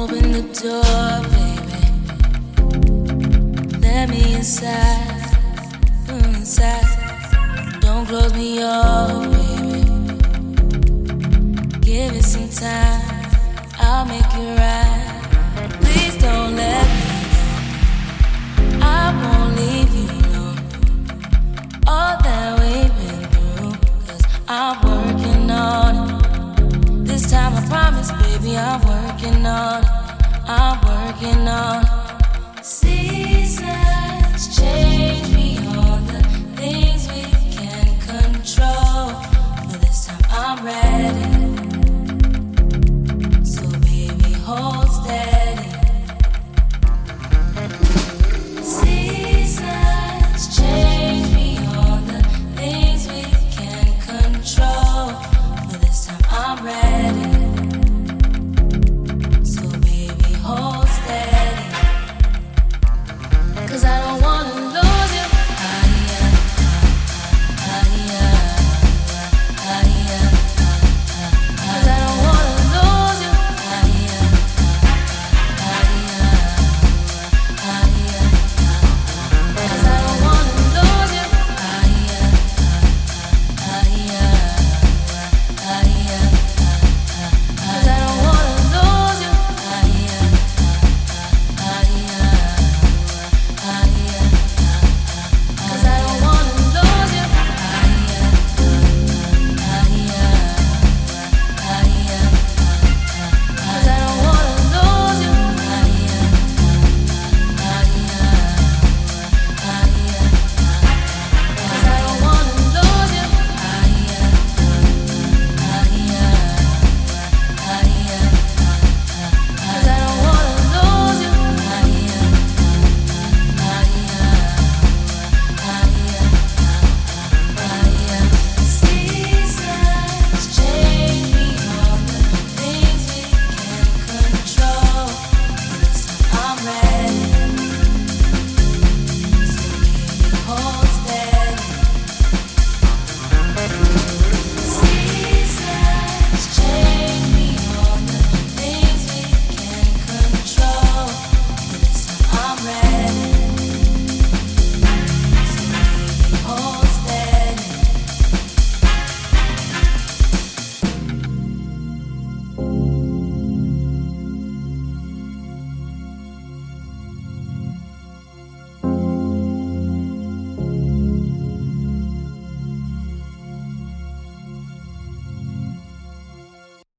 Open the door, baby. Let me inside, inside. Don't close me off, baby. Give it some time, I'll make it right. Please don't let me go. I won't leave you alone. All that we've been through, 'cause I'm working on it. This time I promise, baby, I'm working on it. I'm working on it.